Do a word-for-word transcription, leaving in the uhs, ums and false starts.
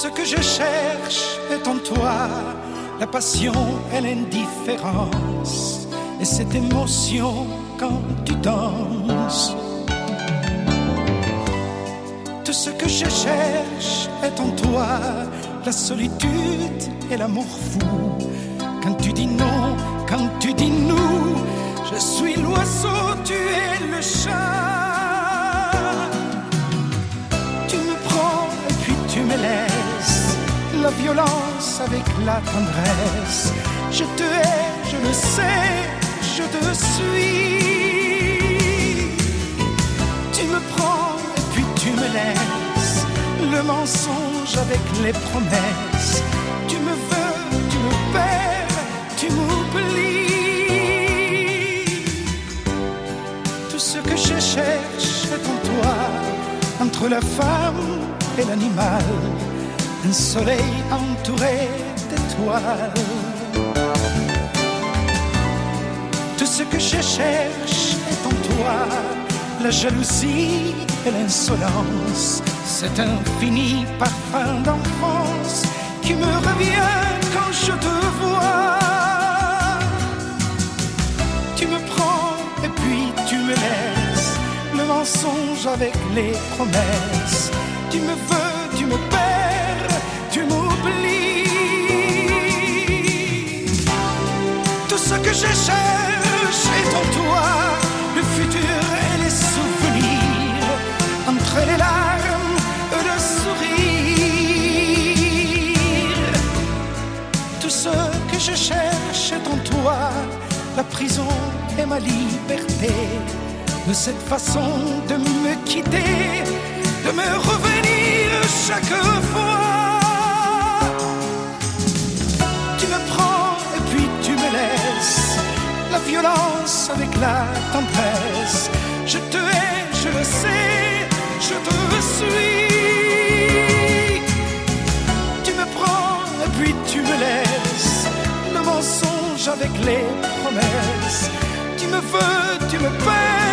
ce que je cherche est en toi, la passion et l'indifférence, et cette émotion quand tu danses. Tout ce que je cherche est en toi, la solitude et l'amour fou. Quand tu dis non, quand tu dis nous, je suis l'oiseau, tu es le chat. Tu me prends et puis tu me laisses, la violence avec la tendresse. Je te hais, je le sais, je te suis. Tu me prends et puis tu me laisses, le mensonge avec les promesses. Tu me veux, tu me perds, tu m'oublies. Tout ce que je cherche est en toi, entre la femme et l'animal, un soleil entouré d'étoiles. Tout ce que je cherche est en toi, la jalousie et l'insolence, cet infini parfum d'enfance qui me revient quand je te vois. Tu me prends et puis tu me laisses, le mensonge avec les promesses. Tu me veux, tu me perds, tu m'oublies. Tout ce que je cherche est en toi, le futur et les souvenirs, entre les larmes et le sourire. Tout ce que je cherche est en toi, la prison et ma liberté, de cette façon de me quitter, de me revenir chaque fois. Tu me prends et puis tu me laisses, la violence avec la tendresse. Je te hais, je le sais, je te suis. Tu me prends et puis tu me laisses, le mensonge avec les promesses. Tu me veux, tu me perds,